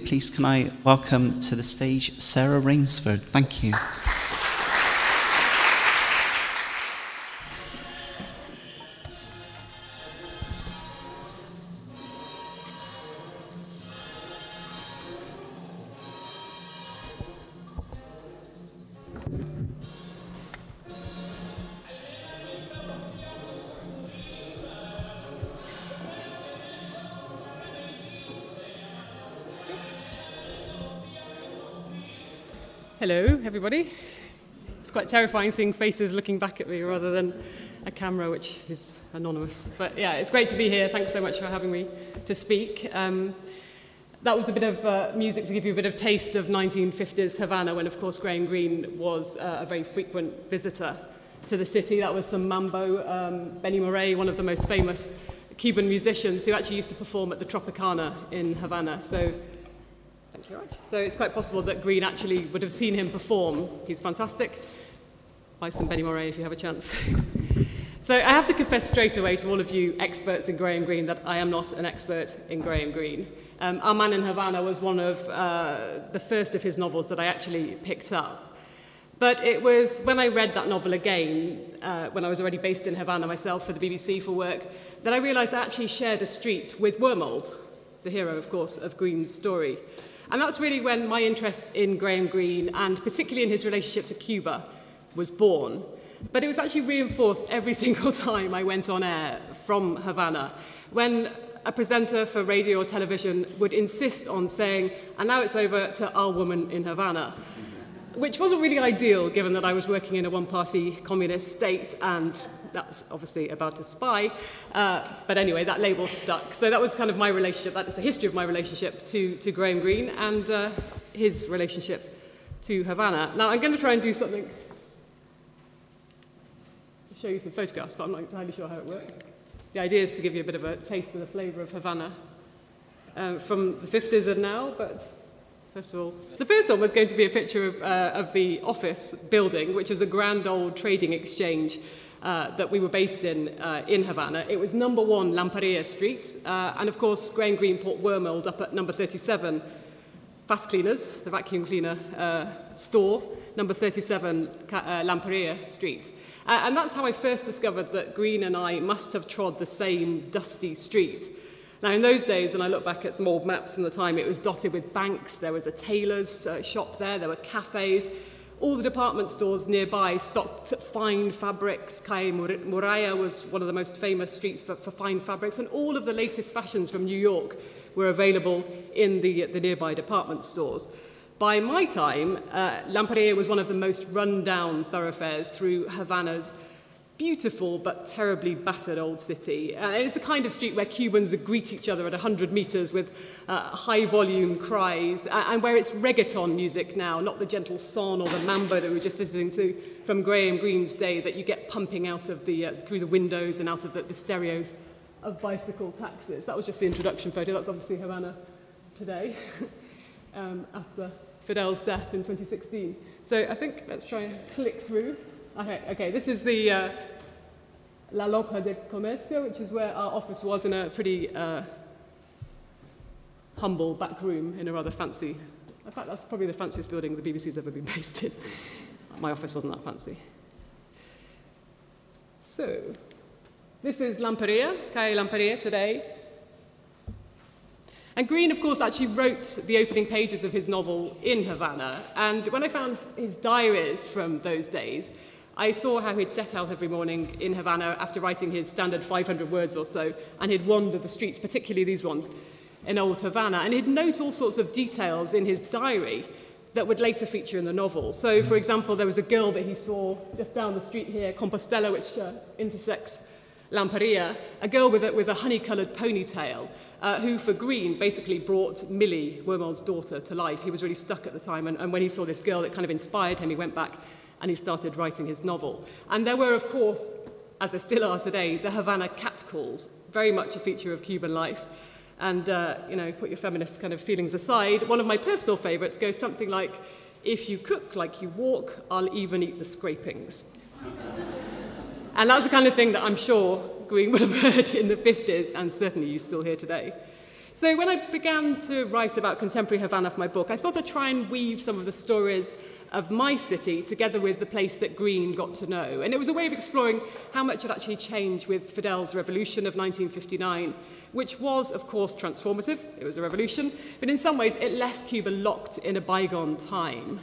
please can I welcome to the stage Sarah Rainsford. Thank you. Hello, everybody. It's quite terrifying seeing faces looking back at me rather than a camera, which is anonymous. But yeah, it's great to be here. Thanks so much for having me to speak. That was a bit of music to give you a bit of taste of 1950s Havana, when, of course, Graham Greene was a very frequent visitor to the city. That was some mambo. Benny Moré, one of the most famous Cuban musicians, who actually used to perform at the Tropicana in Havana. So it's quite possible that Greene actually would have seen him perform. He's fantastic. Buy some Benny Moré if you have a chance. So I have to confess straight away to all of you experts in Graham Greene that I am not an expert in Graham Greene. Our Man in Havana was one of the first of his novels that I actually picked up. But it was when I read that novel again, when I was already based in Havana myself for the BBC for work, that I realised I actually shared a street with Wormold, the hero, of course, of Greene's story. And that's really when my interest in Graham Greene, and particularly in his relationship to Cuba, was born. But it was actually reinforced every single time I went on air from Havana, when a presenter for radio or television would insist on saying, and now it's over to Our Woman in Havana, which wasn't really ideal, given that I was working in a one-party communist state, and that's obviously about to spy. But anyway, that label stuck. So that was kind of my relationship. That is the history of my relationship to Graham Greene and his relationship to Havana. Now, I'm going to try and do something, show you some photographs, but I'm not entirely sure how it works. The idea is to give you a bit of a taste of the flavour of Havana from the 50s and now, but first of all, the first one was going to be a picture of the office building, which is a grand old trading exchange that we were based in Havana. It was number 1 Lamparilla Street, and of course Graham Greene put Wormold up at number 37, Fast Cleaners, the vacuum cleaner store, number 37 Lamparilla Street. And that's how I first discovered that Greene and I must have trod the same dusty street. Now, in those days, when I look back at some old maps from the time, it was dotted with banks, there was a tailor's shop there were cafes. All the department stores nearby stocked fine fabrics. Calle Muralla was one of the most famous streets for fine fabrics, and all of the latest fashions from New York were available in the nearby department stores. By my time, Lamparilla was one of the most run-down thoroughfares through Havana's beautiful but terribly battered old city. It's the kind of street where Cubans would greet each other at 100 metres with high-volume cries, and where it's reggaeton music now, not the gentle son or the mambo that we were just listening to from Graham Greene's day, that you get pumping out of through the windows and out of the stereos of bicycle taxis. That was just the introduction photo. That's obviously Havana today, after Fidel's death in 2016. So I think let's try and click through. Okay, this is the La Loja de Comercio, which is where our office was, in a pretty humble back room in a rather fancy, in fact, that's probably the fanciest building the BBC's ever been based in. My office wasn't that fancy. So, this is Lamparilla, Calle Lamparilla today. And Greene, of course, actually wrote the opening pages of his novel in Havana. And when I found his diaries from those days, I saw how he'd set out every morning in Havana after writing his standard 500 words or so, and he'd wander the streets, particularly these ones, in old Havana. And he'd note all sorts of details in his diary that would later feature in the novel. So, for example, there was a girl that he saw just down the street here, Compostela, which intersects Lamparilla, a girl with a honey-coloured ponytail, who, for Greene, basically brought Millie, Wormold's daughter, to life. He was really stuck at the time, and when he saw this girl, it kind of inspired him. He went back and he started writing his novel. And there were, of course, as there still are today, the Havana catcalls, very much a feature of Cuban life. And, put your feminist kind of feelings aside, one of my personal favourites goes something like, "If you cook like you walk, I'll even eat the scrapings." And that's the kind of thing that I'm sure Greene would have heard in the 50s, and certainly you still hear today. So when I began to write about contemporary Havana for my book, I thought I'd try and weave some of the stories of my city together with the place that Green got to know. And it was a way of exploring how much had actually changed with Fidel's revolution of 1959, which was, of course, transformative. It was a revolution, but in some ways it left Cuba locked in a bygone time.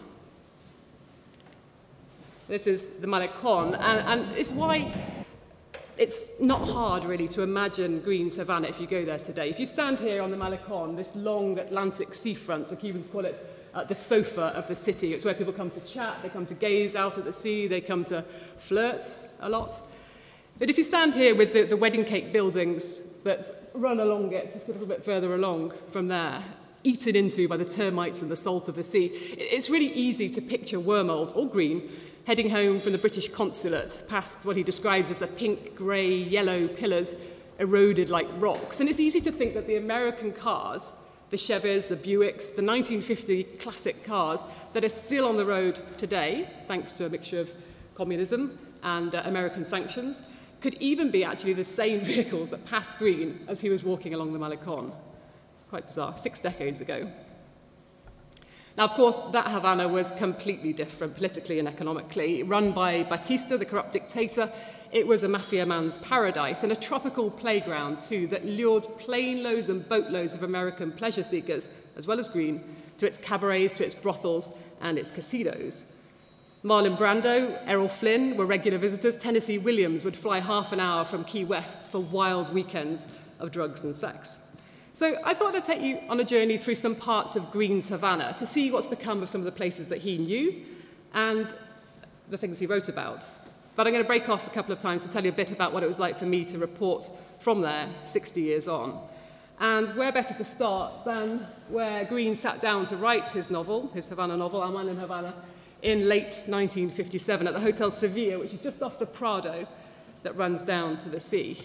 This is the Malecon, and it's why it's not hard, really, to imagine Green's Havana if you go there today. If you stand here on the Malecon, this long Atlantic seafront, the Cubans call it the sofa of the city. It's where people come to chat, they come to gaze out at the sea, they come to flirt a lot. But if you stand here with the wedding cake buildings that run along it, just a little bit further along from there, eaten into by the termites and the salt of the sea, it's really easy to picture Wormold, or Green, heading home from the British consulate, past what he describes as the pink, grey, yellow pillars eroded like rocks. And it's easy to think that the American cars, the Chevys, the Buicks, the 1950 classic cars that are still on the road today, thanks to a mixture of communism and American sanctions, could even be actually the same vehicles that passed Green as he was walking along the Malecon. It's quite bizarre, 6 decades ago. Now, of course, that Havana was completely different politically and economically. Run by Batista, the corrupt dictator, it was a mafia man's paradise and a tropical playground, too, that lured planeloads and boatloads of American pleasure seekers, as well as Green, to its cabarets, to its brothels, and its casinos. Marlon Brando, Errol Flynn were regular visitors. Tennessee Williams would fly half an hour from Key West for wild weekends of drugs and sex. So I thought I'd take you on a journey through some parts of Green's Havana to see what's become of some of the places that he knew and the things he wrote about. But I'm going to break off a couple of times to tell you a bit about what it was like for me to report from there 60 years on. And where better to start than where Green sat down to write his novel, his Havana novel, Aman in Havana, in late 1957 at the Hotel Sevilla, which is just off the Prado that runs down to the sea.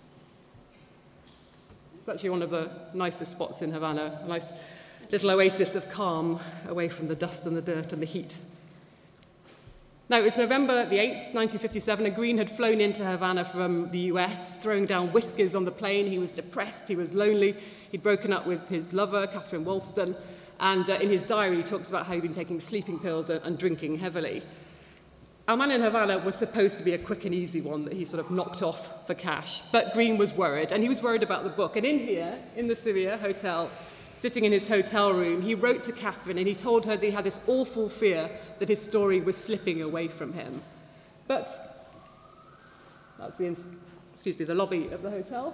It's actually one of the nicest spots in Havana, a nice little oasis of calm away from the dust and the dirt and the heat. Now, it was November the 8th, 1957, and Green had flown into Havana from the US, throwing down whiskers on the plane. He was depressed, he was lonely, he'd broken up with his lover, Catherine Wollstone, and in his diary he talks about how he'd been taking sleeping pills and drinking heavily. Aman in Havana was supposed to be a quick and easy one that he sort of knocked off for cash, but Green was worried, and he was worried about the book. And in here, in the Sevilla Hotel, sitting in his hotel room, he wrote to Catherine and he told her that he had this awful fear that his story was slipping away from him. But that's the lobby of the hotel.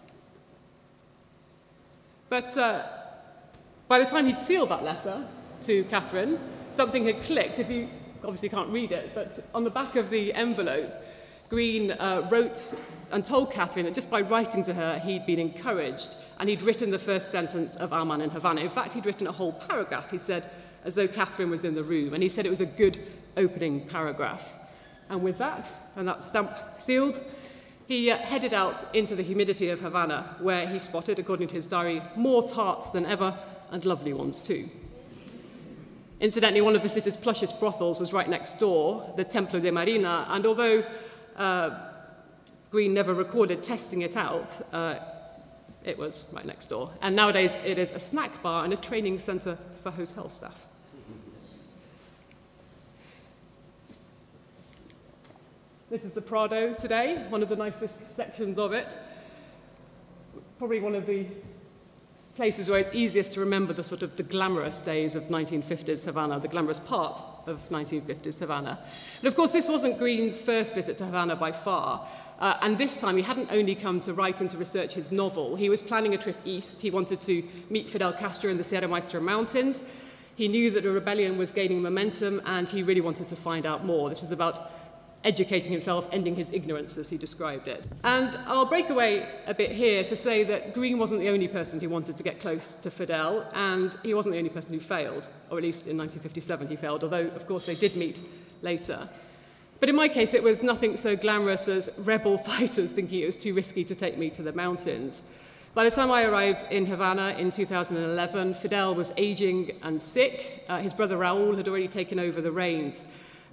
But by the time he'd sealed that letter to Catherine, something had clicked. If you obviously can't read it, but on the back of the envelope, Green wrote and told Catherine that just by writing to her, he'd been encouraged, and he'd written the first sentence of Aman in Havana. In fact, he'd written a whole paragraph, he said, as though Catherine was in the room, and he said it was a good opening paragraph. And with that, and that stamp sealed, he headed out into the humidity of Havana, where he spotted, according to his diary, more tarts than ever, and lovely ones too. Incidentally, one of the city's plushest brothels was right next door, the Templo de Marina, and although Green never recorded testing it out, it was right next door. And nowadays it is a snack bar and a training centre for hotel staff. This is the Prado today, one of the nicest sections of it. Probably one of the places where it's easiest to remember the sort of the glamorous days of 1950s Havana, the glamorous part of 1950s Havana. And of course, this wasn't Green's first visit to Havana by far. And this time, he hadn't only come to write and to research his novel. He was planning a trip east. He wanted to meet Fidel Castro in the Sierra Maestra Mountains. He knew that a rebellion was gaining momentum, and he really wanted to find out more. This was about educating himself, ending his ignorance, as he described it. And I'll break away a bit here to say that Green wasn't the only person who wanted to get close to Fidel, and he wasn't the only person who failed, or at least in 1957 he failed, although, of course, they did meet later. But in my case, it was nothing so glamorous as rebel fighters thinking it was too risky to take me to the mountains. By the time I arrived in Havana in 2011, Fidel was aging and sick. His brother Raul had already taken over the reins.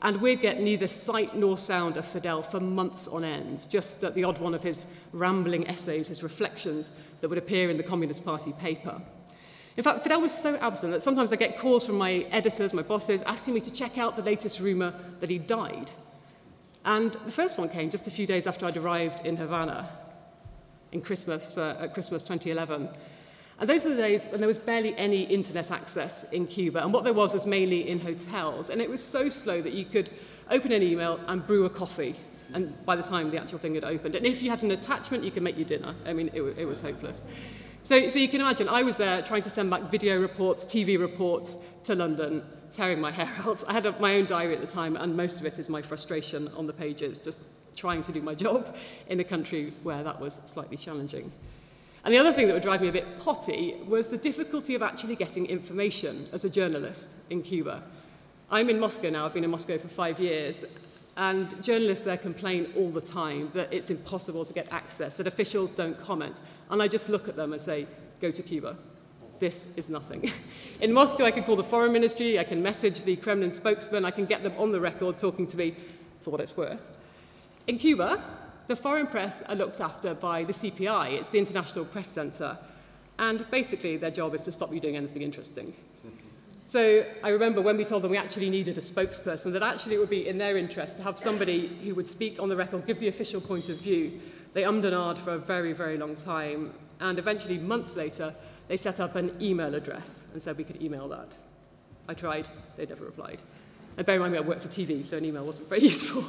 And we'd get neither sight nor sound of Fidel for months on end, just the odd one of his rambling essays, his reflections that would appear in the Communist Party paper. In fact, Fidel was so absent that sometimes I get calls from my editors, my bosses, asking me to check out the latest rumour that he died. And the first one came just a few days after I'd arrived in Havana at Christmas 2011. And those were the days when there was barely any internet access in Cuba, and what there was mainly in hotels. And it was so slow that you could open an email and brew a coffee, and by the time the actual thing had opened. And if you had an attachment, you could make your dinner. I mean, it was hopeless. So you can imagine, I was there trying to send back video reports, TV reports to London, tearing my hair out. I had my own diary at the time, and most of it is my frustration on the pages, just trying to do my job in a country where that was slightly challenging. And the other thing that would drive me a bit potty was the difficulty of actually getting information as a journalist in Cuba. I'm in Moscow now, I've been in Moscow for 5 years, and journalists there complain all the time that it's impossible to get access, that officials don't comment. And I just look at them and say, go to Cuba. This is nothing. In Moscow, I can call the foreign ministry, I can message the Kremlin spokesman, I can get them on the record talking to me for what it's worth. In Cuba, the foreign press are looked after by the CPI, it's the International Press Center, and basically their job is to stop you doing anything interesting. So I remember when we told them we actually needed a spokesperson, that actually it would be in their interest to have somebody who would speak on the record, give the official point of view. They ummed and ahed for a very, very long time, and eventually, months later, they set up an email address and said we could email that. I tried, they never replied. And bear in mind, I worked for TV, so an email wasn't very useful.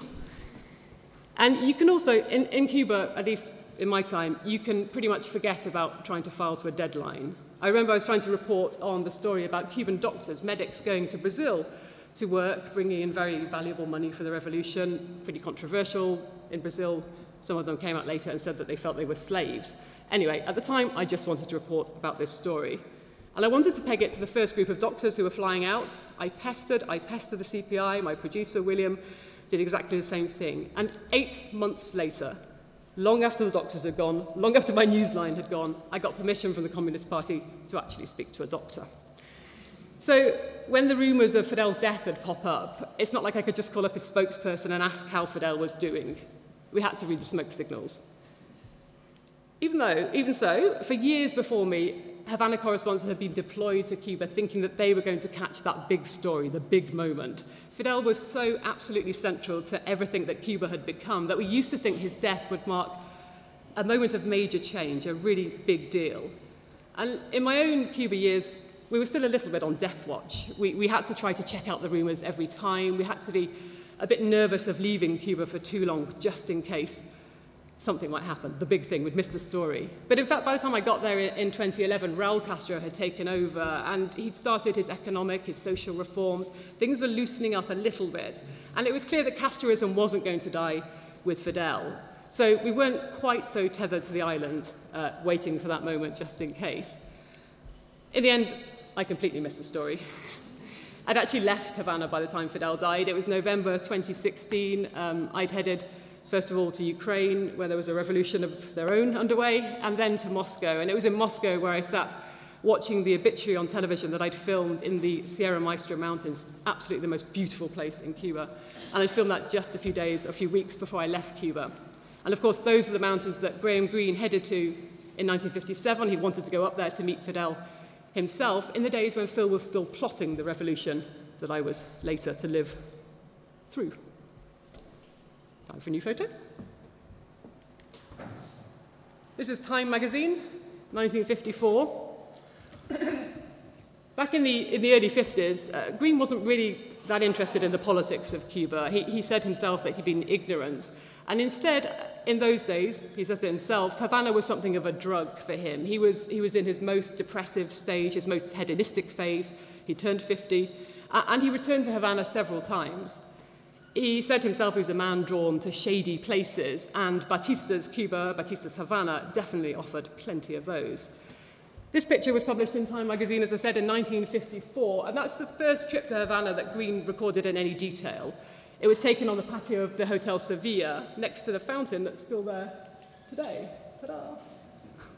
And you can also, in Cuba, at least in my time, you can pretty much forget about trying to file to a deadline. I remember I was trying to report on the story about Cuban doctors, medics going to Brazil to work, bringing in very valuable money for the revolution, pretty controversial in Brazil. Some of them came out later and said that they felt they were slaves. Anyway, at the time, I just wanted to report about this story. And I wanted to peg it to the first group of doctors who were flying out. I pestered the CPI, my producer, William, did exactly the same thing. And 8 months later, long after the doctors had gone, long after my newsline had gone, I got permission from the Communist Party to actually speak to a doctor. So when the rumours of Fidel's death had popped up, it's not like I could just call up his spokesperson and ask how Fidel was doing. We had to read the smoke signals. Even so, for years before me, Havana correspondents had been deployed to Cuba thinking that they were going to catch that big story, the big moment. Fidel was so absolutely central to everything that Cuba had become that we used to think his death would mark a moment of major change, a really big deal. And in my own Cuba years, we were still a little bit on death watch. We had to try to check out the rumours every time. We had to be a bit nervous of leaving Cuba for too long, just in case something might happen, the big thing, we'd miss the story. But in fact, by the time I got there in 2011, Raul Castro had taken over, and he'd started his economic, his social reforms. Things were loosening up a little bit. And it was clear that Castroism wasn't going to die with Fidel. So we weren't quite so tethered to the island, waiting for that moment just in case. In the end, I completely missed the story. I'd actually left Havana by the time Fidel died. It was November 2016. I'd headed, first of all, to Ukraine, where there was a revolution of their own underway, and then to Moscow. And it was in Moscow where I sat watching the obituary on television that I'd filmed in the Sierra Maestra Mountains, absolutely the most beautiful place in Cuba. And I'd filmed that just a few weeks before I left Cuba. And of course, those are the mountains that Graham Greene headed to in 1957. He wanted to go up there to meet Fidel himself in the days when Phil was still plotting the revolution that I was later to live through. Time for a new photo. This is Time magazine, 1954. Back in the early 50s, Greene wasn't really that interested in the politics of Cuba. He said himself that he'd been ignorant. And instead, in those days, he says it himself, Havana was something of a drug for him. He was in his most depressive stage, his most hedonistic phase. He turned 50, and he returned to Havana several times. He said himself he was a man drawn to shady places, and Batista's Cuba, Batista's Havana, definitely offered plenty of those. This picture was published in Time magazine, as I said, in 1954, and that's the first trip to Havana that Greene recorded in any detail. It was taken on the patio of the Hotel Sevilla, next to the fountain that's still there today. Ta-da!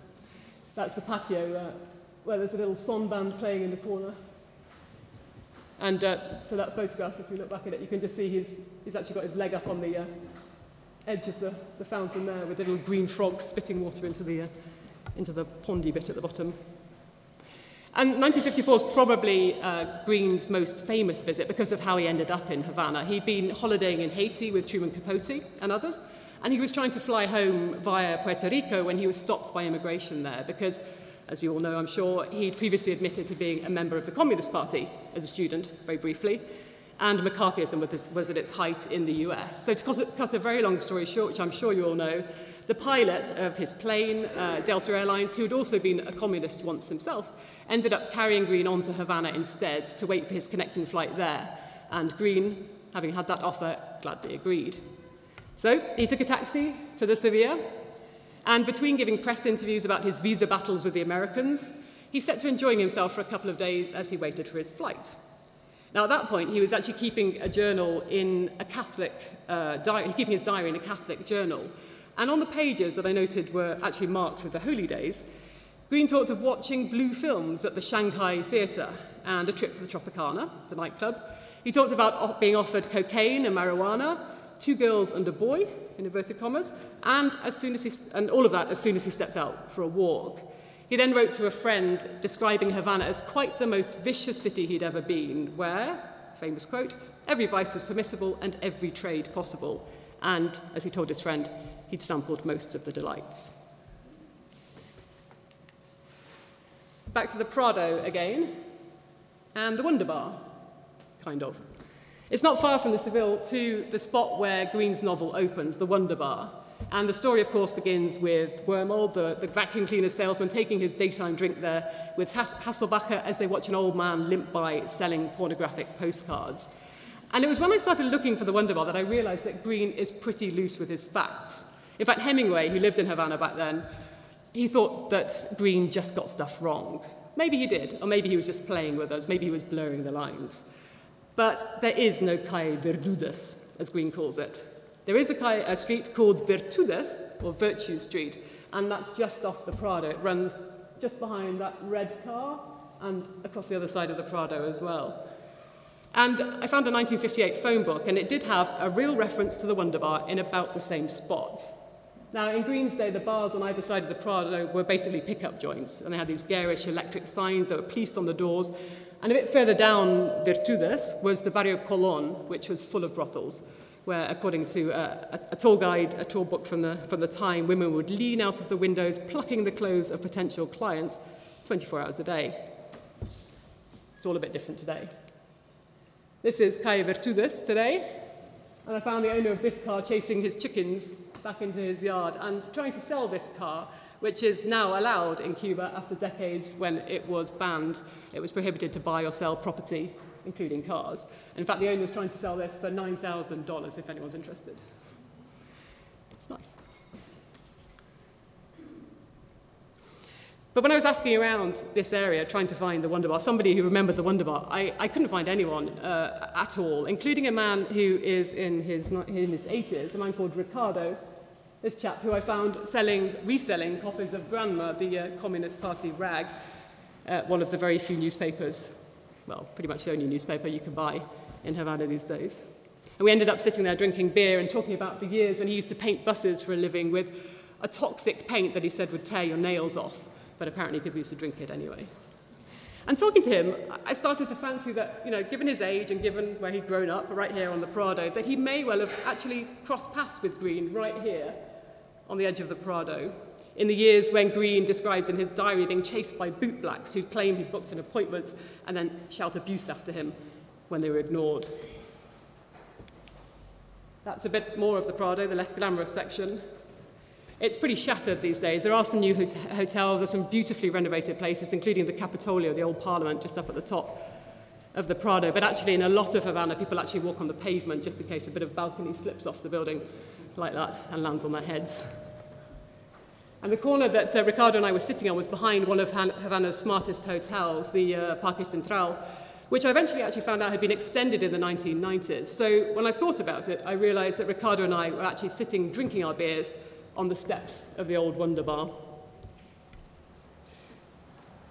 That's the patio where there's a little son band playing in the corner. And so that photograph, if you look back at it, you can just see he's actually got his leg up on the edge of the fountain there with the little green frog spitting water into the pondy bit at the bottom. And 1954 is probably Green's most famous visit because of how he ended up in Havana. He'd been holidaying in Haiti with Truman Capote and others, and he was trying to fly home via Puerto Rico when he was stopped by immigration there because, as you all know, I'm sure, he'd previously admitted to being a member of the Communist Party as a student, very briefly, and McCarthyism was at its height in the US. So to cut a very long story short, which I'm sure you all know, the pilot of his plane, Delta Airlines, who had also been a communist once himself, ended up carrying Green on to Havana instead to wait for his connecting flight there. And Green, having had that offer, gladly agreed. So he took a taxi to the Sevilla, and between giving press interviews about his visa battles with the Americans, he set to enjoying himself for a couple of days as he waited for his flight. Now, at that point, he was actually keeping a journal in a Catholic keeping his diary in a Catholic journal. And on the pages that I noted were actually marked with the holy days, Green talked of watching blue films at the Shanghai Theatre and a trip to the Tropicana, the nightclub. He talked about being offered cocaine and marijuana, 2 girls and a boy, in inverted commas, and all of that as soon as he stepped out for a walk. He then wrote to a friend describing Havana as quite the most vicious city he'd ever been, where, famous quote, every vice was permissible and every trade possible. And, as he told his friend, he'd sampled most of the delights. Back to the Prado again, and the Wonder Bar, kind of. It's not far from the Seville to the spot where Green's novel opens, the Wonder Bar. And the story, of course, begins with Wormold, the vacuum cleaner salesman, taking his daytime drink there with Hasselbacher as they watch an old man limp by selling pornographic postcards. And it was when I started looking for the Wonder Bar that I realized that Green is pretty loose with his facts. In fact, Hemingway, who lived in Havana back then, he thought that Green just got stuff wrong. Maybe he did, or maybe he was just playing with us, maybe he was blurring the lines. But there is no Calle Verdudes, as Green calls it. There is a street called Virtudes, or Virtue Street, and that's just off the Prado. It runs just behind that red car and across the other side of the Prado as well. And I found a 1958 phone book, and it did have a real reference to the Wonder Bar in about the same spot. Now, in Green's day, the bars on either side of the Prado were basically pickup joints, and they had these garish electric signs that were police on the doors. And a bit further down Virtudes was the Barrio Colón, which was full of brothels, where, according to a tour guide, a tour book from the time, women would lean out of the windows, plucking the clothes of potential clients 24 hours a day. It's all a bit different today. This is Calle Virtudes today, and I found the owner of this car chasing his chickens back into his yard and trying to sell this car, which is now allowed in Cuba after decades when it was banned. It was prohibited to buy or sell property, including cars. And in fact, the owner was trying to sell this for $9,000 if anyone's interested. It's nice. But when I was asking around this area, trying to find the Wonder Bar, somebody who remembered the Wonder Bar, I couldn't find anyone at all, including a man who is in his 80s, a man called Ricardo, this chap who I found reselling copies of Granma, the Communist Party rag, one of the very few newspapers, well, pretty much the only newspaper you can buy in Havana these days. And we ended up sitting there drinking beer and talking about the years when he used to paint buses for a living with a toxic paint that he said would tear your nails off, but apparently people used to drink it anyway. And talking to him, I started to fancy that, given his age and given where he'd grown up, right here on the Prado, that he may well have actually crossed paths with Green right here on the edge of the Prado, in the years when Green describes in his diary being chased by bootblacks who'd claim he'd booked an appointment and then shout abuse after him when they were ignored. That's a bit more of the Prado, the less glamorous section. It's pretty shattered these days. There are some new hotels, there's some beautifully renovated places, including the Capitolio, the old parliament, just up at the top of the Prado. But actually, in a lot of Havana, people actually walk on the pavement just in case a bit of balcony slips off the building like that and lands on their heads. And the corner that Ricardo and I were sitting on was behind one of Havana's smartest hotels, the Parque Central, which I eventually actually found out had been extended in the 1990s. So when I thought about it, I realized that Ricardo and I were actually sitting drinking our beers on the steps of the old Wonder Bar.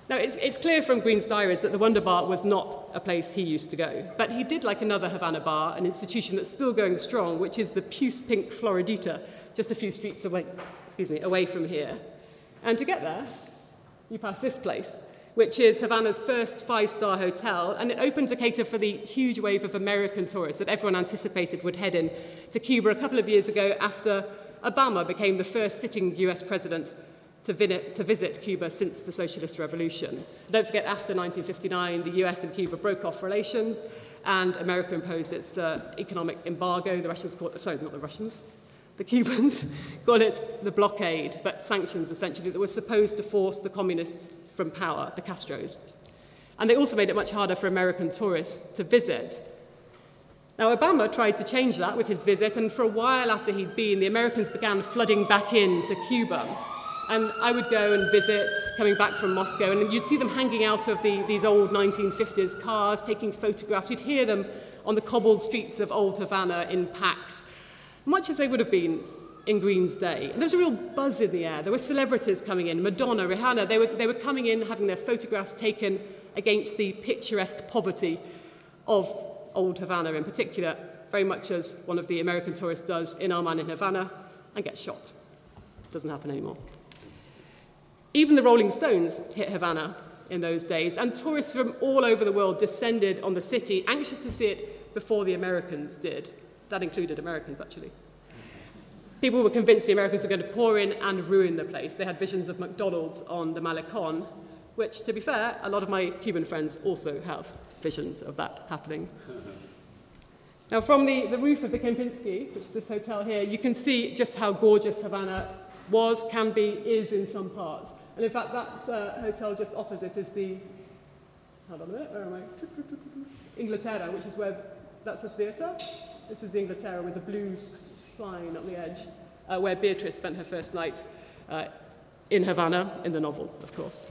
Now, it's clear from Green's diaries that the Wonder Bar was not a place he used to go, but he did like another Havana bar, an institution that's still going strong, which is the Puce Pink Floridita, just a few streets away from here. And to get there, you pass this place, which is Havana's first five-star hotel, and it opened to cater for the huge wave of American tourists that everyone anticipated would head in to Cuba a couple of years ago after Obama became the first sitting US president to visit Cuba since the Socialist Revolution. Don't forget, after 1959, the US and Cuba broke off relations, and America imposed its economic embargo. The Russians call it, sorry, not the Russians, the Cubans call it the blockade, but sanctions essentially that were supposed to force the communists from power, the Castros. And they also made it much harder for American tourists to visit. Now, Obama tried to change that with his visit, and for a while after he'd been, the Americans began flooding back into Cuba. And I would go and visit, coming back from Moscow, and you'd see them hanging out of these old 1950s cars, taking photographs. You'd hear them on the cobbled streets of old Havana in packs, much as they would have been in Green's day. And there was a real buzz in the air. There were celebrities coming in, Madonna, Rihanna. They were coming in, having their photographs taken against the picturesque poverty of old Havana in particular, very much as one of the American tourists does in Our Man in Havana, and gets shot. Doesn't happen anymore. Even the Rolling Stones hit Havana in those days, and tourists from all over the world descended on the city, anxious to see it before the Americans did. That included Americans, actually. People were convinced the Americans were going to pour in and ruin the place. They had visions of McDonald's on the Malecon, which, to be fair, a lot of my Cuban friends also have visions of that happening. Now, from the roof of the Kempinski, which is this hotel here, you can see just how gorgeous Havana was, can be, is in some parts. And in fact, that hotel just opposite is the, hold on a minute, where am I? Inglaterra, which is where, that's the theatre. This is the Inglaterra with the blue sign on the edge, where Beatrice spent her first night in Havana, in the novel, of course.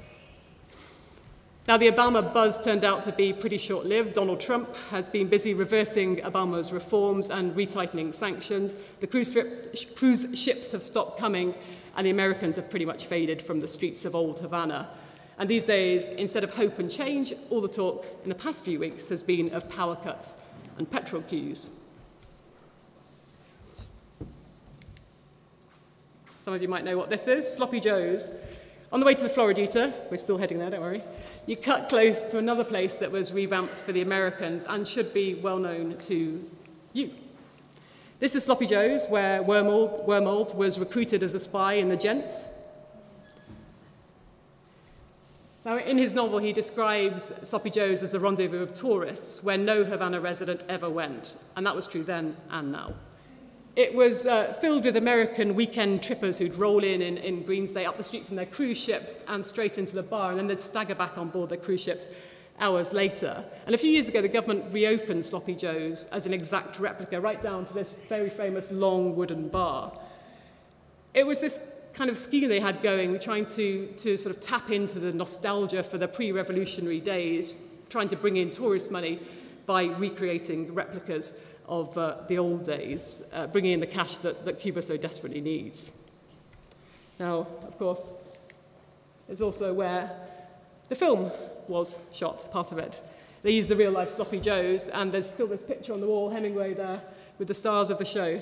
Now, the Obama buzz turned out to be pretty short-lived. Donald Trump has been busy reversing Obama's reforms and retightening sanctions. The cruise ships have stopped coming, and the Americans have pretty much faded from the streets of old Havana. And these days, instead of hope and change, all the talk in the past few weeks has been of power cuts and petrol queues. Some of you might know what this is, Sloppy Joe's. On the way to the Floridita, we're still heading there, don't worry, you cut close to another place that was revamped for the Americans and should be well known to you. This is Sloppy Joe's, where Wormold was recruited as a spy in the Gents. Now, in his novel, he describes Sloppy Joe's as the rendezvous of tourists, where no Havana resident ever went, and that was true then and now. It was filled with American weekend trippers who'd roll in Green's Day up the street from their cruise ships and straight into the bar, and then they'd stagger back on board their cruise ships hours later. And a few years ago, the government reopened Sloppy Joe's as an exact replica, right down to this very famous long wooden bar. It was this kind of scheme they had going, trying to sort of tap into the nostalgia for the pre-revolutionary days, trying to bring in tourist money by recreating replicas of the old days, bringing in the cash that Cuba so desperately needs. Now, of course, it's also where the film was shot, part of it. They used the real-life Sloppy Joe's, and there's still this picture on the wall, Hemingway there, with the stars of the show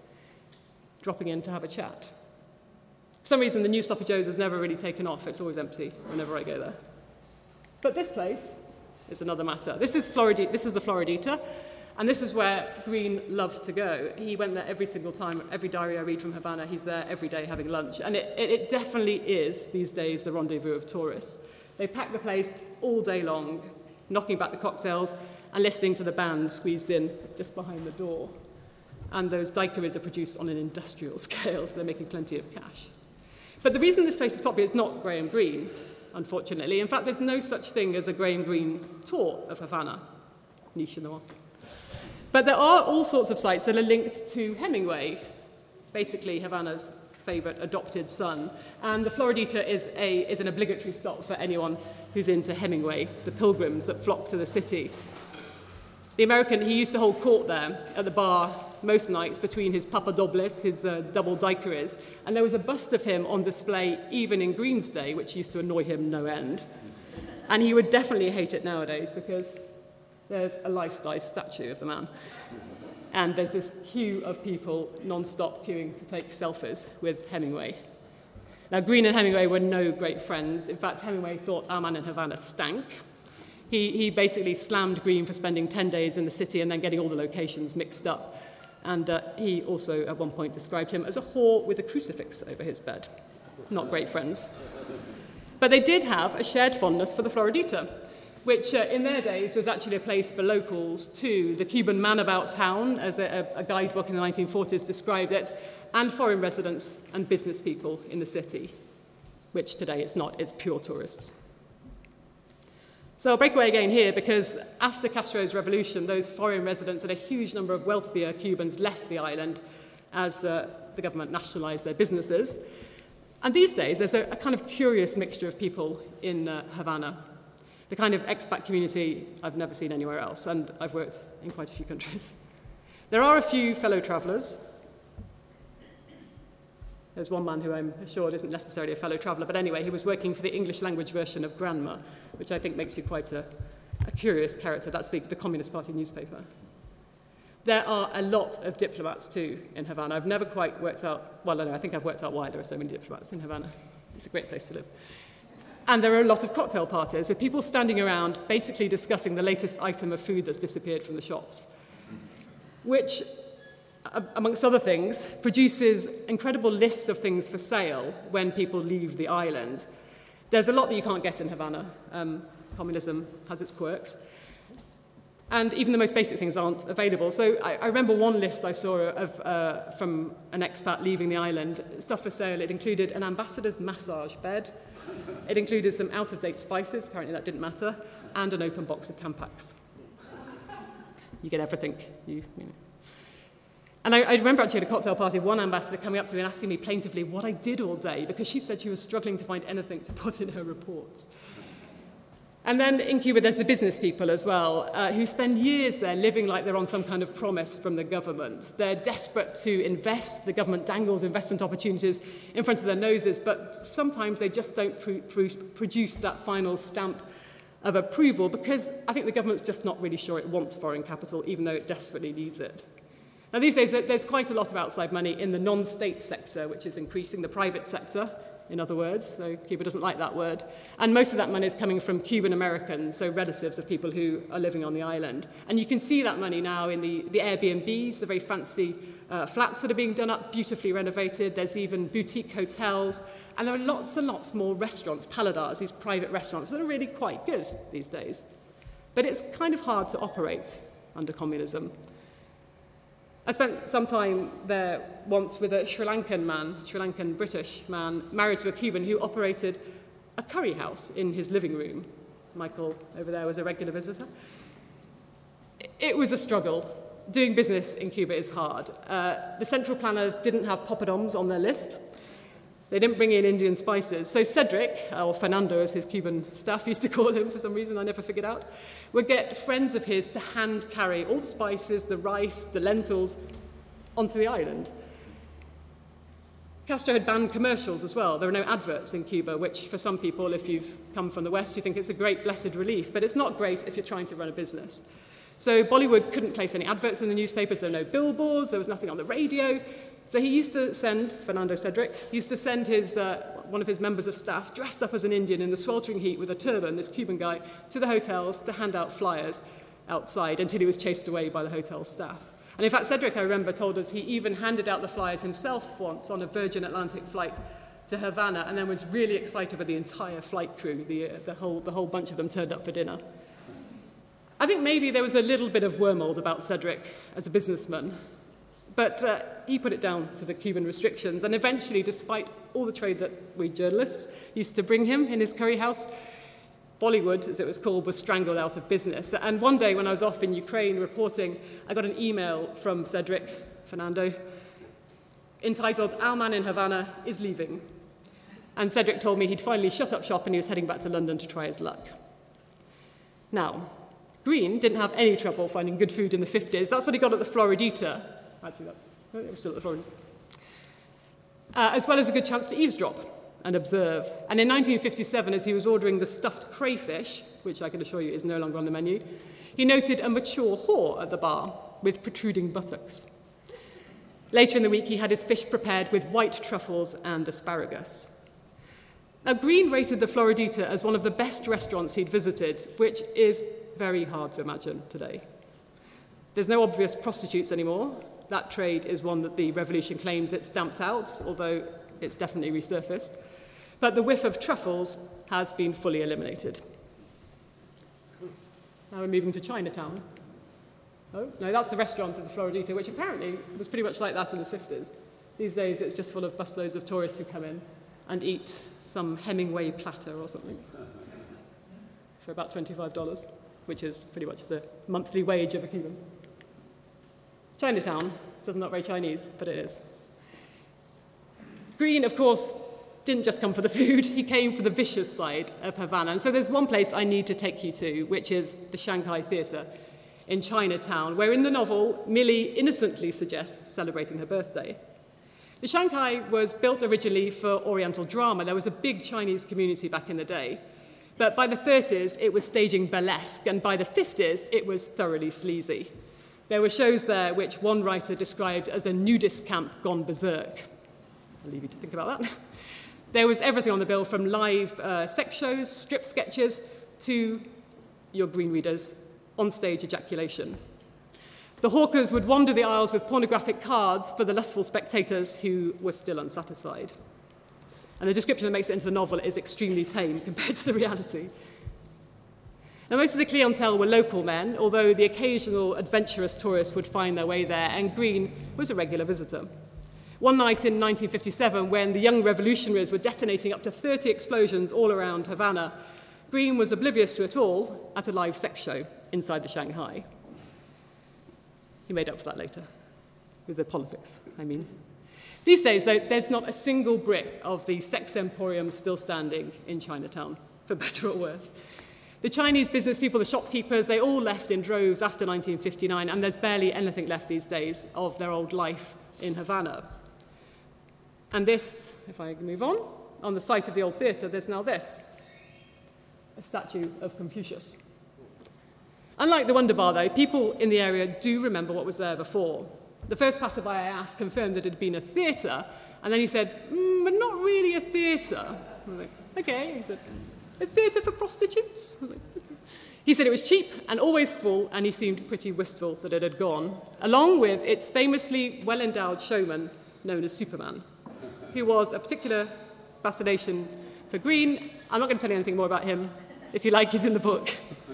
dropping in to have a chat. For some reason, the new Sloppy Joe's has never really taken off. It's always empty whenever I go there. But this place is another matter. This is the Floridita, and this is where Green loved to go. He went there every single time. Every diary I read from Havana, he's there every day having lunch. And it definitely is, these days, the rendezvous of tourists. They pack the place all day long, knocking back the cocktails and listening to the band squeezed in just behind the door. And those daiquiris are produced on an industrial scale, so they're making plenty of cash. But the reason this place is popular is not Graham Greene, unfortunately. In fact, there's no such thing as a Graham Greene tour of Havana. Niche noir. But there are all sorts of sites that are linked to Hemingway, basically Havana's favourite adopted son. And the Floridita is an obligatory stop for anyone who's into Hemingway, the pilgrims that flock to the city. The American, he used to hold court there at the bar most nights between his papadobles, his double daiquiris, and there was a bust of him on display even in Green's Day, which used to annoy him no end. And he would definitely hate it nowadays because there's a life-size statue of the man. And there's this queue of people non-stop queuing to take selfies with Hemingway. Now, Greene and Hemingway were no great friends. In fact, Hemingway thought Our Man in Havana stank. He basically slammed Greene for spending 10 days in the city and then getting all the locations mixed up. And he also, at one point, described him as a whore with a crucifix over his bed. Not great friends. But they did have a shared fondness for the Floridita, which in their days was actually a place for locals too. The Cuban man about town, as a guidebook in the 1940s described it, and foreign residents and business people in the city, which today it's not, it's pure tourists. So I'll break away again here because after Castro's revolution, those foreign residents and a huge number of wealthier Cubans left the island as the government nationalized their businesses. And these days, there's a kind of curious mixture of people in Havana, the kind of expat community I've never seen anywhere else, and I've worked in quite a few countries. There are a few fellow travelers. There's one man who I'm assured isn't necessarily a fellow traveller, but anyway, he was working for the English language version of Granma, which I think makes you quite a curious character. That's the Communist Party newspaper. There are a lot of diplomats too in Havana. I've never quite worked out, well, no, I think I've worked out why there are so many diplomats in Havana. It's a great place to live. And there are a lot of cocktail parties with people standing around basically discussing the latest item of food that's disappeared from the shops, which, amongst other things, produces incredible lists of things for sale when people leave the island. There's a lot that you can't get in Havana. Communism has its quirks. And even the most basic things aren't available. So I remember one list I saw from an expat leaving the island, stuff for sale. It included an ambassador's massage bed. It included some out-of-date spices, apparently that didn't matter, and an open box of Tampax. You get everything, you know. And I remember actually at a cocktail party, one ambassador coming up to me and asking me plaintively what I did all day, because she said she was struggling to find anything to put in her reports. And then in Cuba, there's the business people as well, who spend years there living like they're on some kind of promise from the government. They're desperate to invest. The government dangles investment opportunities in front of their noses, but sometimes they just don't produce that final stamp of approval because I think the government's just not really sure it wants foreign capital, even though it desperately needs it. Now, these days, there's quite a lot of outside money in the non-state sector, which is increasing the private sector, in other words, though Cuba doesn't like that word. And most of that money is coming from Cuban Americans, so relatives of people who are living on the island. And you can see that money now in the Airbnbs, the very fancy flats that are being done up, beautifully renovated. There's even boutique hotels. And there are lots and lots more restaurants, paladars, these private restaurants, that are really quite good these days. But it's kind of hard to operate under communism. I spent some time there once with a Sri Lankan British man, married to a Cuban who operated a curry house in his living room. Michael over there was a regular visitor. It was a struggle. Doing business in Cuba is hard. The central planners didn't have poppadoms on their list. They didn't bring in Indian spices. So Cedric, or Fernando as his Cuban staff used to call him for some reason I never figured out, would get friends of his to hand carry all the spices, the rice, the lentils onto the island. Castro had banned commercials as well. There are no adverts in Cuba, which for some people, if you've come from the West, you think it's a great blessed relief, but it's not great if you're trying to run a business. So Bollywood couldn't place any adverts in the newspapers, there were no billboards, there was nothing on the radio. So he used to send, Fernando Cedric, used to send one of his members of staff, dressed up as an Indian in the sweltering heat with a turban, this Cuban guy, to the hotels to hand out flyers outside until he was chased away by the hotel staff. And in fact, Cedric, I remember, told us he even handed out the flyers himself once on a Virgin Atlantic flight to Havana and then was really excited with the entire flight crew. The whole bunch of them turned up for dinner. I think maybe there was a little bit of wormhole about Cedric as a businessman. But he put it down to the Cuban restrictions. And eventually, despite all the trade that we journalists used to bring him in his curry house, Bollywood, as it was called, was strangled out of business. And one day when I was off in Ukraine reporting, I got an email from Cedric, Fernando, entitled, "Our Man in Havana is leaving." And Cedric told me he'd finally shut up shop and he was heading back to London to try his luck. Now, Greene didn't have any trouble finding good food in the 50s. That's what he got at the Floridita. Actually, it was still at the Florida. As well as a good chance to eavesdrop. and observe. And in 1957, as he was ordering the stuffed crayfish, which I can assure you is no longer on the menu, he noted a mature whore at the bar with protruding buttocks. Later in the week, he had his fish prepared with white truffles and asparagus. Now, Green rated the Floridita as one of the best restaurants he'd visited, which is very hard to imagine today. There's no obvious prostitutes anymore. That trade is one that the revolution claims it stamped out, although it's definitely resurfaced. But the whiff of truffles has been fully eliminated. Now we're moving to Chinatown. Oh, no, that's the restaurant of the Floridita, which apparently was pretty much like that in the 50s. These days, it's just full of busloads of tourists who come in and eat some Hemingway platter or something for about $25, which is pretty much the monthly wage of a Cuban. Chinatown does not very Chinese, but it is. Green, of course, didn't just come for the food, he came for the vicious side of Havana. And so there's one place I need to take you to, which is the Shanghai Theatre in Chinatown, where in the novel, Millie innocently suggests celebrating her birthday. The Shanghai was built originally for Oriental drama. There was a big Chinese community back in the day. But by the 30s, it was staging burlesque, and by the 50s, it was thoroughly sleazy. There were shows there which one writer described as a nudist camp gone berserk. I'll leave you to think about that. There was everything on the bill, from live sex shows, strip sketches, to, your Green readers, on-stage ejaculation. The hawkers would wander the aisles with pornographic cards for the lustful spectators who were still unsatisfied. And the description that makes it into the novel is extremely tame compared to the reality. Now, most of the clientele were local men, although the occasional adventurous tourist would find their way there, and Green was a regular visitor. One night in 1957, when the young revolutionaries were detonating up to 30 explosions all around Havana, Green was oblivious to it all at a live sex show inside the Shanghai. He made up for that later, with the politics, I mean. These days, though, there's not a single brick of the sex emporium still standing in Chinatown, for better or worse. The Chinese business people, the shopkeepers, they all left in droves after 1959, and there's barely anything left these days of their old life in Havana. And this, if I move on the site of the old theatre, there's now this, a statue of Confucius. Unlike the Wonder Bar, though, people in the area do remember what was there before. The first passerby I asked confirmed that it had been a theatre, and then he said, but not really a theatre. I was like, okay. He said, a theatre for prostitutes? I was like, okay. He said it was cheap and always full, and he seemed pretty wistful that it had gone, along with its famously well-endowed showman known as Superman, who was a particular fascination for Green. I'm not going to tell you anything more about him. If you like, he's in the book.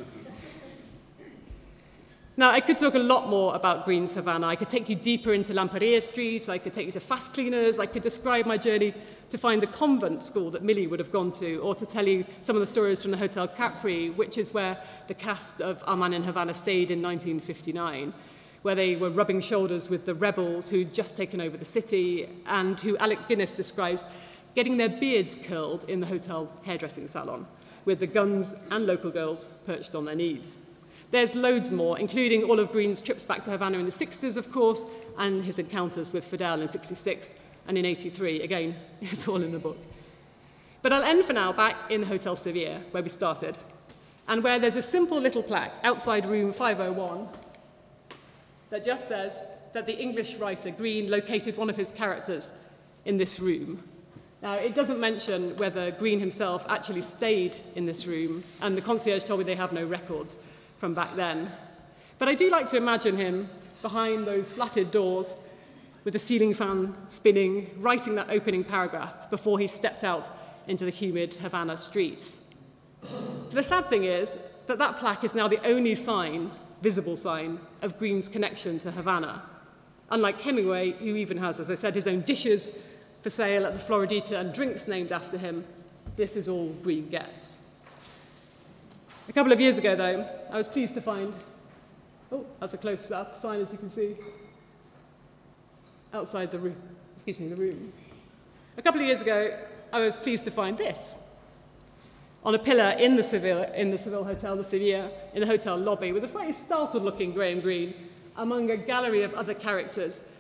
Now, I could talk a lot more about Green's Havana. I could take you deeper into Lamperia Street, I could take you to Fast Cleaners, I could describe my journey to find the convent school that Millie would have gone to, or to tell you some of the stories from the Hotel Capri, which is where the cast of Our Man in Havana stayed in 1959, where they were rubbing shoulders with the rebels who'd just taken over the city, and who Alec Guinness describes getting their beards curled in the hotel hairdressing salon, with the guns and local girls perched on their knees. There's loads more, including all of Green's trips back to Havana in the 60s, of course, and his encounters with Fidel in 66 and in 83. Again, it's all in the book. But I'll end for now back in the Hotel Sevilla, where we started, and where there's a simple little plaque outside room 501 that just says that the English writer Green located one of his characters in this room. Now, it doesn't mention whether Green himself actually stayed in this room, and the concierge told me they have no records from back then. But I do like to imagine him behind those slatted doors with the ceiling fan spinning, writing that opening paragraph before he stepped out into the humid Havana streets. The sad thing is that that plaque is now the only sign, visible sign, of Green's connection to Havana. Unlike Hemingway, who even has, as I said, his own dishes for sale at the Floridita and drinks named after him, this is all Green gets. A couple of years ago, though, I was pleased to find, oh, that's a close-up sign, as you can see, outside the room, the room. A couple of years ago, I was pleased to find this on a pillar in the Seville Hotel, the Sevilla, in the hotel lobby, with a slightly startled-looking Graham Greene among a gallery of other characters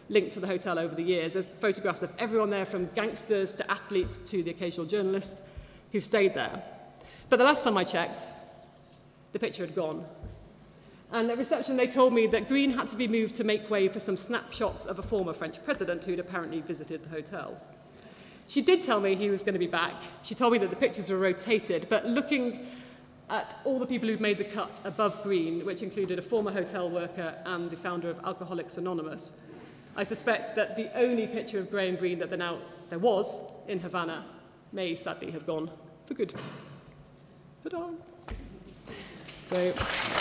linked to the hotel over the years. There's photographs of everyone there, from gangsters to athletes to the occasional journalist who stayed there. But the last time I checked, the picture had gone. And at reception, they told me that Green had to be moved to make way for some snapshots of a former French president who'd apparently visited the hotel. She did tell me he was going to be back. She told me that the pictures were rotated, but looking at all the people who'd made the cut above Green, which included a former hotel worker and the founder of Alcoholics Anonymous, I suspect that the only picture of Graham Greene that there was in Havana may sadly have gone for good. Ta-da! So,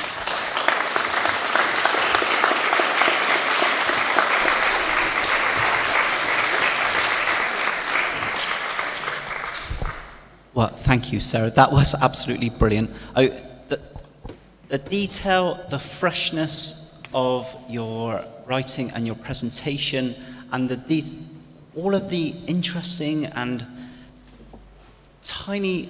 well, thank you, Sarah. That was absolutely brilliant. The detail, the freshness of your writing and your presentation, and all of the interesting and tiny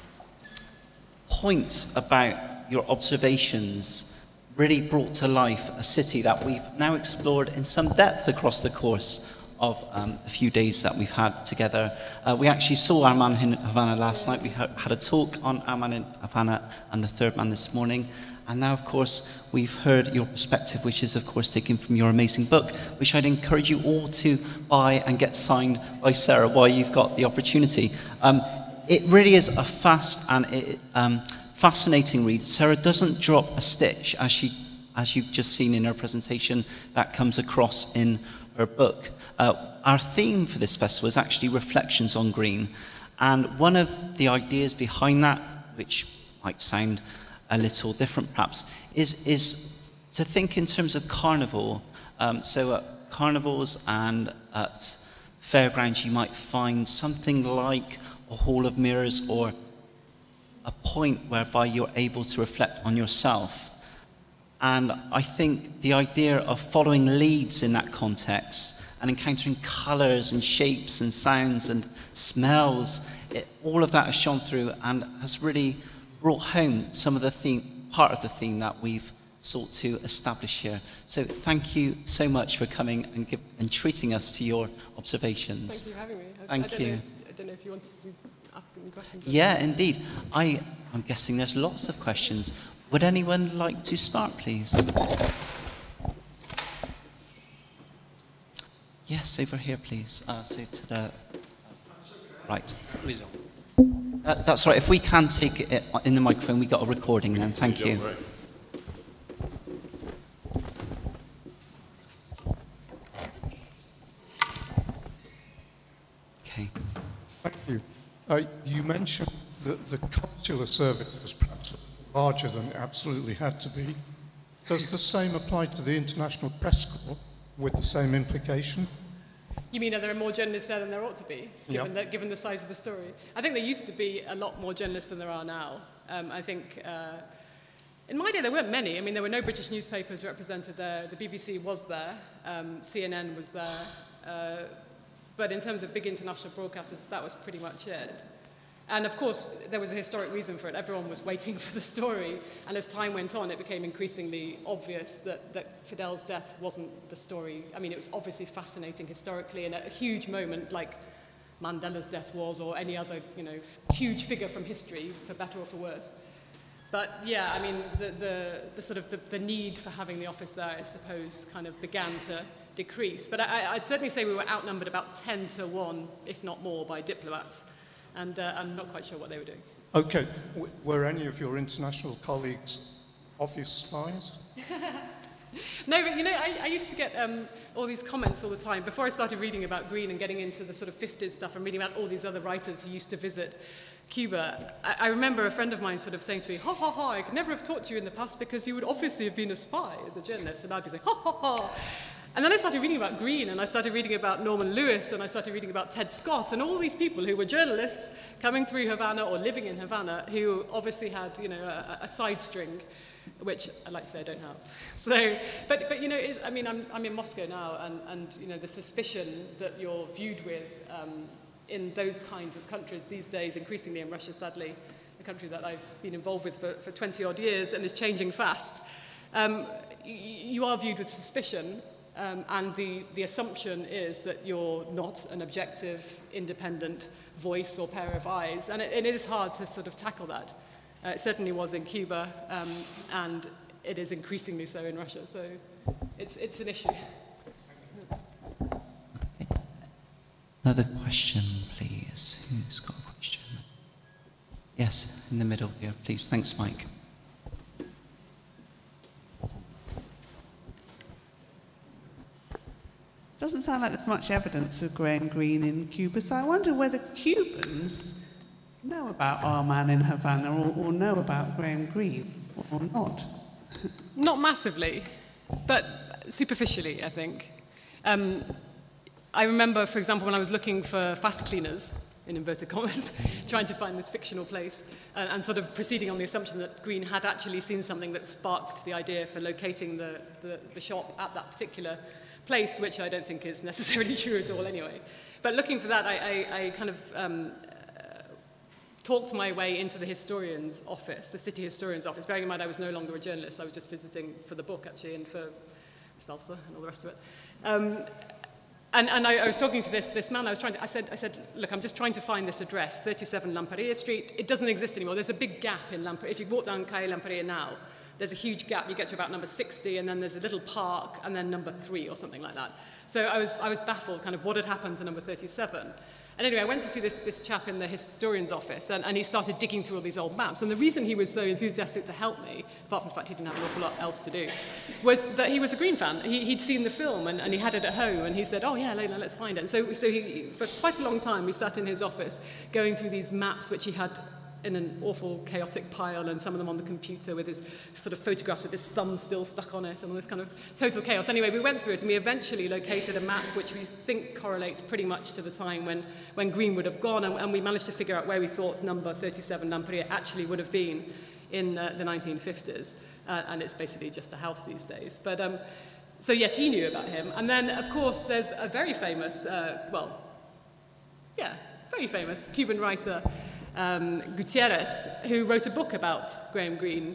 points about your observations really brought to life a city that we've now explored in some depth across the course of a few days that we've had together. We actually saw Our Man in Havana last night. We had a talk on Our Man in Havana and The Third Man this morning. And now, of course, we've heard your perspective, which is, of course, taken from your amazing book, which I'd encourage you all to buy and get signed by Sarah while you've got the opportunity. It really is a fast and fascinating read. Sarah doesn't drop a stitch, as you've just seen in her presentation, that comes across in her book. Our theme for this festival is actually Reflections on Green. And one of the ideas behind that, which might sound a little different perhaps, is to think in terms of carnival. So at carnivals and at fairgrounds, you might find something like a hall of mirrors or a point whereby you're able to reflect on yourself. And I think the idea of following leads in that context and encountering colours and shapes and sounds and smells, all of that has shone through and has really brought home some of the part of the theme that we've sought to establish here. So thank you so much for coming and treating us to your observations. Thank you for having me. Thank you. I don't know if you wanted to ask any questions. Yeah, indeed. I'm guessing there's lots of questions. Would anyone like to start, please? Yes, over here, please. So to the right. That's right. If we can take it in the microphone, we got a recording then. Thank you. Okay. Thank you. You mentioned that the consular service was perhaps larger than it absolutely had to be. Does the same apply to the International Press Corps with the same implication? You mean, are there more journalists there than there ought to be, given the size of the story? I think there used to be a lot more journalists than there are now. I think in my day there weren't many. I mean, there were no British newspapers represented there. The BBC was there. CNN was there. But in terms of big international broadcasters, that was pretty much it. And of course, there was a historic reason for it. Everyone was waiting for the story. And as time went on, it became increasingly obvious that Fidel's death wasn't the story. I mean, it was obviously fascinating historically, and a huge moment like Mandela's death was, or any other, huge figure from history, for better or for worse. But yeah, I mean, the sort of the need for having the office there, I suppose, kind of began to decrease. But I'd certainly say we were outnumbered about 10 to 1, if not more, by diplomats. And I'm not quite sure what they were doing. Okay. Were any of your international colleagues obvious spies? No, but I used to get all these comments all the time. Before I started reading about Green and getting into the sort of 50s stuff and reading about all these other writers who used to visit Cuba, I remember a friend of mine sort of saying to me, ha, ha, ha, I could never have talked to you in the past because you would obviously have been a spy as a journalist. And I'd be saying, ha, ha, ha. And then I started reading about Green, and I started reading about Norman Lewis, and I started reading about Ted Scott, and all these people who were journalists coming through Havana or living in Havana who obviously had, a side string, which I'd like to say I don't have. So, but I'm in Moscow now, and the suspicion that you're viewed with in those kinds of countries these days, increasingly in Russia, sadly, a country that I've been involved with for 20 odd years and is changing fast, you are viewed with suspicion. and the assumption is that you're not an objective, independent voice or pair of eyes. And it is hard to sort of tackle that. It certainly was in Cuba, and it is increasingly so in Russia. So it's an issue. Another question, please. Who's got a question? Yes, in the middle here, please. Thanks, Mike. Doesn't sound like there's much evidence of Graham Greene in Cuba, so I wonder whether Cubans know about Our Man in Havana or know about Graham Greene or not. Not massively, but superficially, I think. I remember, for example, when I was looking for fast cleaners, in inverted commas, trying to find this fictional place, and sort of proceeding on the assumption that Greene had actually seen something that sparked the idea for locating the shop at that particular place, which I don't think is necessarily true at all anyway. But looking for that, I kind of talked my way into the historian's office, the city historian's office. Bearing in mind I was no longer a journalist, I was just visiting for the book, actually, and for salsa and all the rest of it. And I was talking to this man. I said, look, I'm just trying to find this address, 37 Lamparilla Street. It doesn't exist anymore. There's a big gap in Lamparilla. If you walk down Calle Lamparilla now, there's a huge gap. You get to about number 60, and then there's a little park, and then number 3 or something like that. So I was baffled, kind of what had happened to number 37. And anyway, I went to see this chap in the historian's office, and he started digging through all these old maps. And the reason he was so enthusiastic to help me, apart from the fact he didn't have an awful lot else to do, was that he was a Greene fan. He'd seen the film, and he had it at home, and he said, oh yeah, Lena, let's find it. And so he, for quite a long time, we sat in his office going through these maps, which he had in an awful chaotic pile, and some of them on the computer with his sort of photographs with his thumb still stuck on it and all this kind of total chaos. Anyway, we went through it and we eventually located a map which we think correlates pretty much to the time when Greene would have gone, and we managed to figure out where we thought number 37 Lamparilla actually would have been in the 1950s. And it's basically just a house these days. But so yes, he knew about him. And then, of course, there's a very famous, very famous Cuban writer, Gutierrez, who wrote a book about Graham Greene,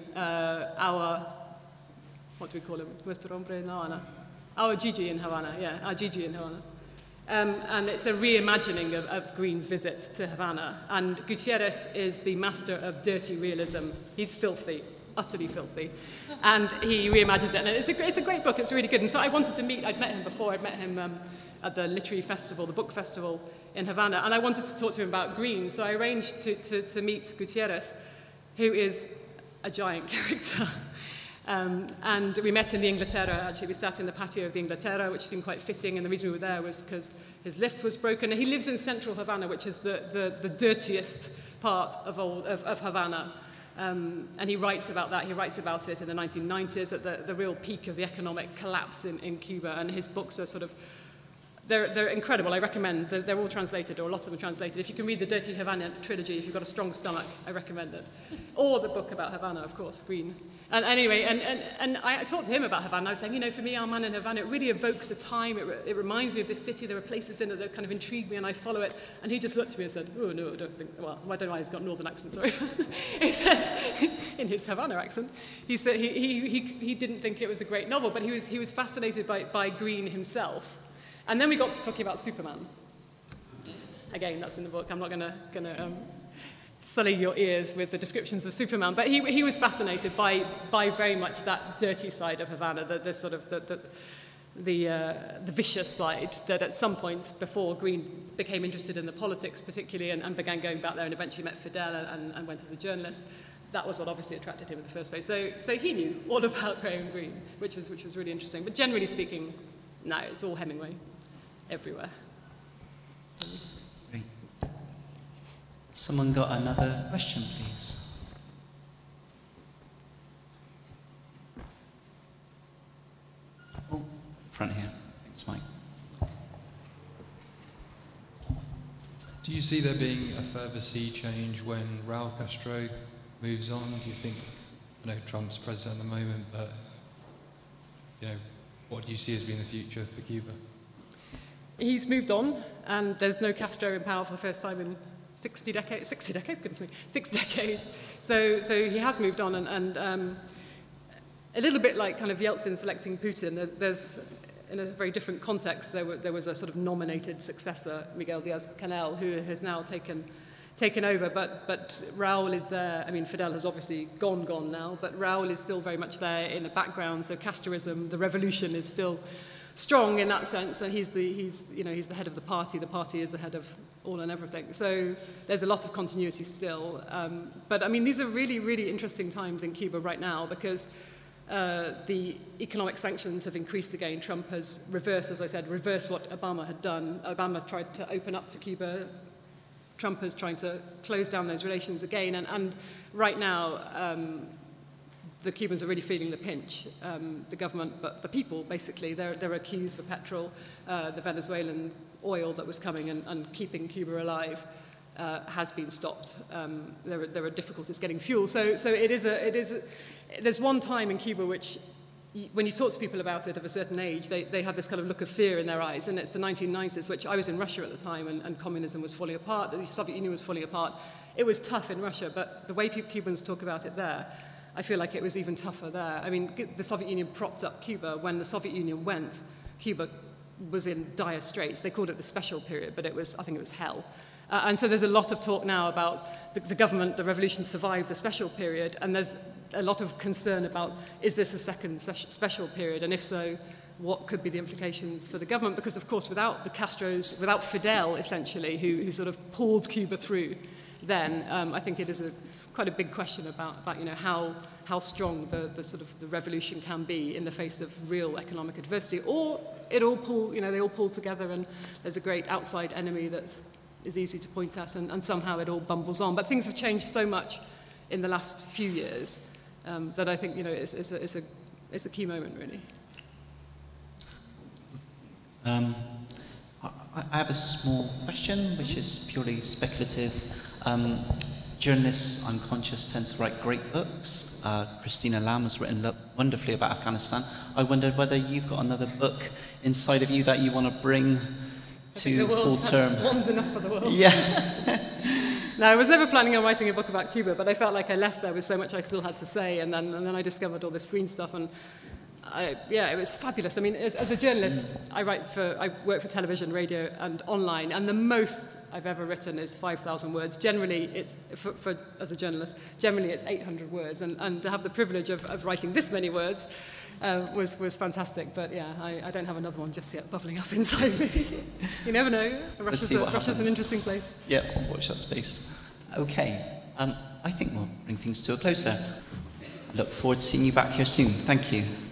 what do we call him? Nuestro hombre en Havana. Our Gigi in Havana, yeah, our Gigi in Havana. And it's a reimagining of Greene's visit to Havana. And Gutierrez is the master of dirty realism. He's filthy, utterly filthy. And he reimagines it. And it's a great book. It's really good. And so I wanted to meet, I'd met him before. I'd met him at the literary festival, the book festival in Havana. And I wanted to talk to him about Greene. So I arranged to meet Gutierrez, who is a giant character. And we met in the Inglaterra, actually. We sat in the patio of the Inglaterra, which seemed quite fitting, and the reason we were there was because his lift was broken. And he lives in central Havana, which is the dirtiest part of Havana. And he writes about that. He writes about it in the 1990s at the real peak of the economic collapse in Cuba. And his books are sort of, they're incredible. I recommend, they're all translated, or a lot of them translated. If you can read the Dirty Havana trilogy, if you've got a strong stomach, I recommend it. Or the book about Havana, of course, Greene. And anyway, and I talked to him about Havana. I was saying, for me, Our Man in Havana, it really evokes a time. It reminds me of this city. There are places in it that kind of intrigue me, and I follow it. And he just looked at me and said, oh, no, I don't think, well, I don't know why he's got a northern accent, sorry. He said, in his Havana accent, he said he didn't think it was a great novel, but he was fascinated by Greene himself. And then we got to talking about Superman. Again, that's in the book. I'm not going to sully your ears with the descriptions of Superman, but he was fascinated by very much that dirty side of Havana, the sort of the vicious side that at some point before Greene became interested in the politics particularly and began going back there and eventually met Fidel and went as a journalist. That was what obviously attracted him in the first place. So he knew all about Graham Greene, which was really interesting. But generally speaking, no, it's all Hemingway everywhere. Great. Someone got another question, please? Oh, front here. Thanks, Mike. Do you see there being a further sea change when Raul Castro moves on? Do you think, I know Trump's president at the moment, but what do you see as being the future for Cuba? He's moved on, and there's no Castro in power for the first time in 60 decades, goodness me, 6 decades. So he has moved on, and a little bit like kind of Yeltsin selecting Putin, there's in a very different context. There was a sort of nominated successor, Miguel Díaz-Canel, who has now taken over, but Raúl is there. I mean, Fidel has obviously gone now, but Raúl is still very much there in the background. So Castroism, the revolution, is still strong in that sense, and he's the head of the party. The party is the head of all and everything. So there's a lot of continuity still. But I mean, these are really, really interesting times in Cuba right now because the economic sanctions have increased again. Trump has reversed, as I said, reversed what Obama had done. Obama tried to open up to Cuba. Trump is trying to close down those relations again. And right now, the Cubans are really feeling the pinch. The government, but the people, basically. There are queues for petrol. The Venezuelan oil that was coming and keeping Cuba alive has been stopped. There are difficulties getting fuel. So there's one time in Cuba which, when you talk to people about it of a certain age, they have this kind of look of fear in their eyes, and it's the 1990s, which I was in Russia at the time, and communism was fully apart, the Soviet Union was fully apart. It was tough in Russia, but the way Cubans talk about it there, I feel like it was even tougher there. I mean, the Soviet Union propped up Cuba. When the Soviet Union went, Cuba was in dire straits. They called it the special period, but I think it was hell. And so there's a lot of talk now about the government, the revolution survived the special period, and there's a lot of concern about, is this a second special period? And if so, what could be the implications for the government? Because, of course, without the Castros, without Fidel, essentially, who sort of pulled Cuba through then, I think it is quite a big question about how strong the sort of the revolution can be in the face of real economic adversity, or they all pull together and there's a great outside enemy that is easy to point at, and somehow it all bumbles on. But things have changed so much in the last few years that I think it's a key moment, really. I have a small question, which is purely speculative. Journalists, I'm conscious, tend to write great books. Christina Lamb has written wonderfully about Afghanistan. I wondered whether you've got another book inside of you that you want to bring to full term. One's enough for the world. Yeah. No, I was never planning on writing a book about Cuba, but I felt like I left there with so much I still had to say, and then I discovered all this green stuff, and it was fabulous. I mean, as a journalist, I work for television, radio, and online, and the most I've ever written is 5,000 words. Generally, it's as a journalist, generally it's 800 words, and to have the privilege of writing this many words was fantastic. But yeah, I don't have another one just yet bubbling up inside me. You never know. Russia's an interesting place. Yeah, watch that space. Okay, I think we'll bring things to a close there. Look forward to seeing you back here soon. Thank you.